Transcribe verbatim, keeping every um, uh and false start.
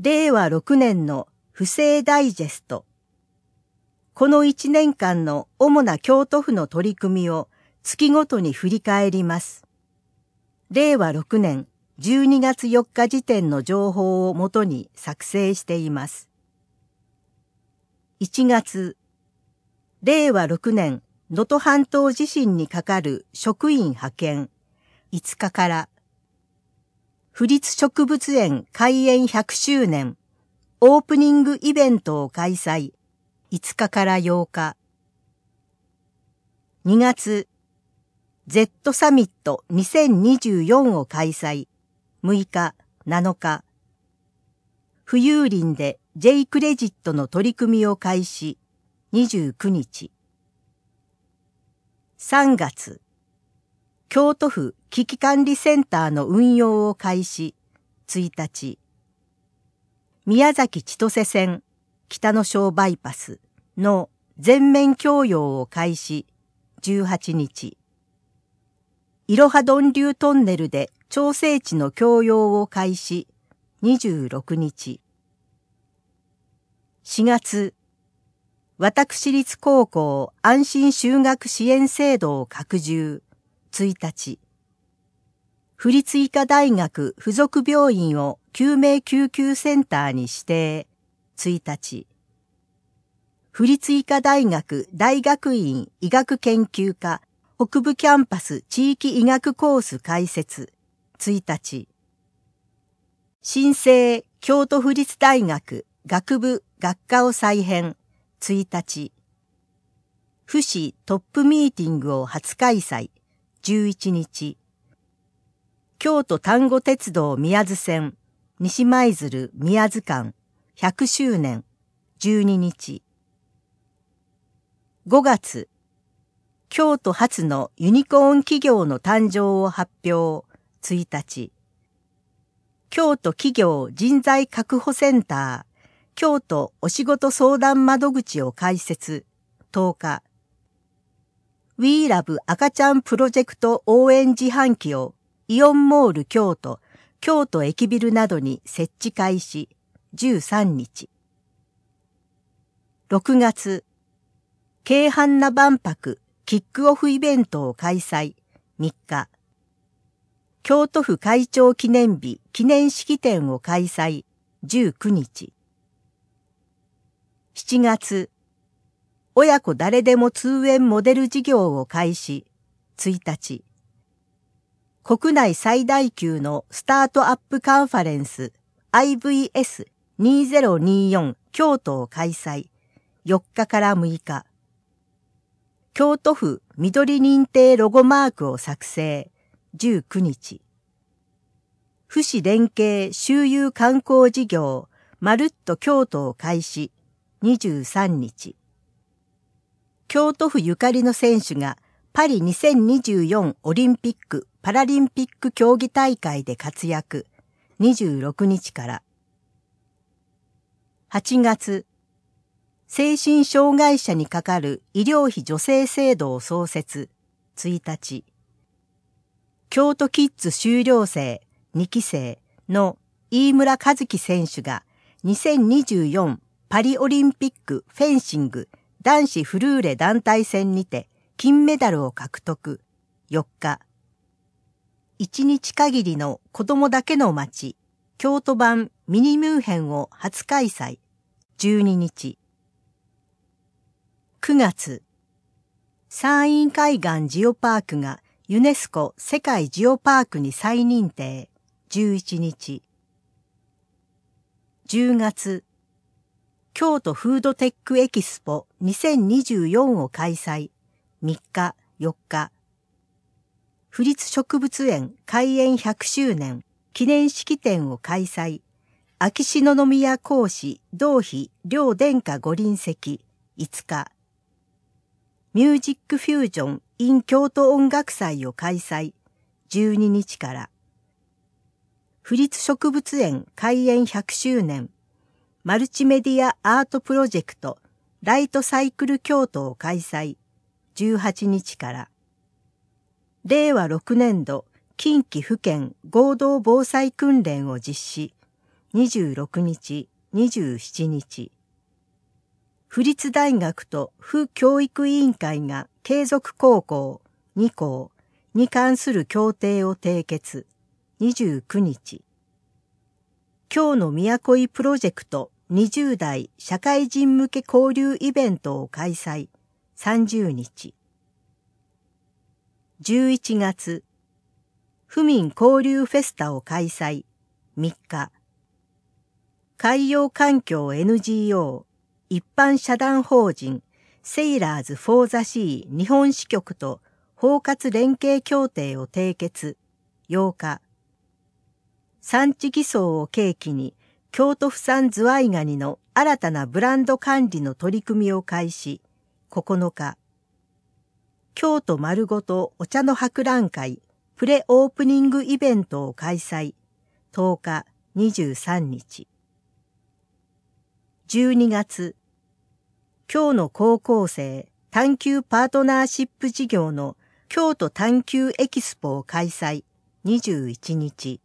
れいわろくねんの府政ダイジェスト。このいちねんかんの主な京都府の取り組みを月ごとに振り返ります。れいわろくねんじゅうにがつよっか時点の情報をもとに作成しています。いちがつ、れいわろくねん能登半島地震にかかる職員派遣、いつかから、府立植物園開園ひゃくしゅうねん、オープニングイベントを開催、いつかからようか。にがつ、Z サミットにせんにじゅうよんを開催、むいか、なのか。府有林で J クレジットの取り組みを開始、にじゅうくにち。さんがつ、京都府危機管理センターの運用を開始、ついたち。宮崎千歳線北野小バイパスの全面供用を開始、じゅうはちにち。いろは鈍流トンネルで調整池の供用を開始、にじゅうろくにち。しがつ、私立高校安心就学支援制度を拡充、ついたち。府立医科大学附属病院を救命救急センターに指定、ついたち。府立医科大学大学院医学研究科北部キャンパス地域医学コース開設、ついたち。新生京都府立大学学部学科を再編、ついたち。府市トップミーティングを初開催、じゅういちにち。京都丹後鉄道宮津線西舞鶴宮津間ひゃくしゅうねん、じゅうににち。ごがつ、京都初のユニコーン企業の誕生を発表、ついたち。京都企業人材確保センター、京都お仕事相談窓口を開設、とおか。We Love 赤ちゃんプロジェクト応援自販機をイオンモール京都、京都駅ビルなどに設置開始、じゅうさんにち。ろくがつ、京阪那万博キックオフイベントを開催、みっか。京都府会長記念日記念式典を開催、じゅうくにち。しちがつ、親子誰でも通園モデル事業を開始、ついたち。国内最大級のスタートアップカンファレンス アイブイエスにせんにじゅうよん 京都を開催、よっかからむいか。京都府緑認定ロゴマークを作成、じゅうくにち。府市連携周遊観光事業まるっと京都を開始、にじゅうさんにち。京都府ゆかりの選手がパリにせんにじゅうよんオリンピック・パラリンピック競技大会で活躍、にじゅうろくにちから。はちがつ、精神障害者にかかる医療費助成制度を創設、ついたち。京都キッズ修了生にきせいの飯村和樹選手がにせんにじゅうよんパリオリンピックフェンシング男子フルーレ団体戦にて金メダルを獲得、よっか。一日限りの子供だけの街、京都版ミニミュンヘンを初開催、じゅうににち。くがつ、山陰海岸ジオパークがユネスコ世界ジオパークに再認定、じゅういちにち。じゅうがつ、京都フードテックエキスポにせんにじゅうよんを開催、みっか、よっか。府立植物園開園ひゃくしゅうねん記念式典を開催、秋篠宮皇嗣同妃両殿下ご臨席、いつか。ミュージックフュージョン in 京都音楽祭を開催、じゅうににちから。府立植物園開園ひゃくしゅうねんマルチメディアアートプロジェクトライトサイクル京都を開催、じゅうはちにちから。れいわろくねんど近畿府県合同防災訓練を実施、 にじゅうろくにち、にじゅうしちにち。府立大学と府教育委員会が継続高校に校に関する協定を締結。にじゅうくにち。京の都井プロジェクトにじゅう代社会人向け交流イベントを開催。さんじゅうにち。じゅういちがつ、府民交流フェスタを開催。みっか。海洋環境 エヌジーオー 一般社団法人セイラーズ・フォー・ザ・シー日本支局と包括連携協定を締結。ようか。産地偽装を契機に京都府産ズワイガニの新たなブランド管理の取り組みを開始。ここのか。京都丸ごとお茶の博覧会プレオープニングイベントを開催。とおか、にじゅうさんにち。じゅうにがつ、京の高校生探究パートナーシップ事業の京都探究エキスポを開催。にじゅういちにち。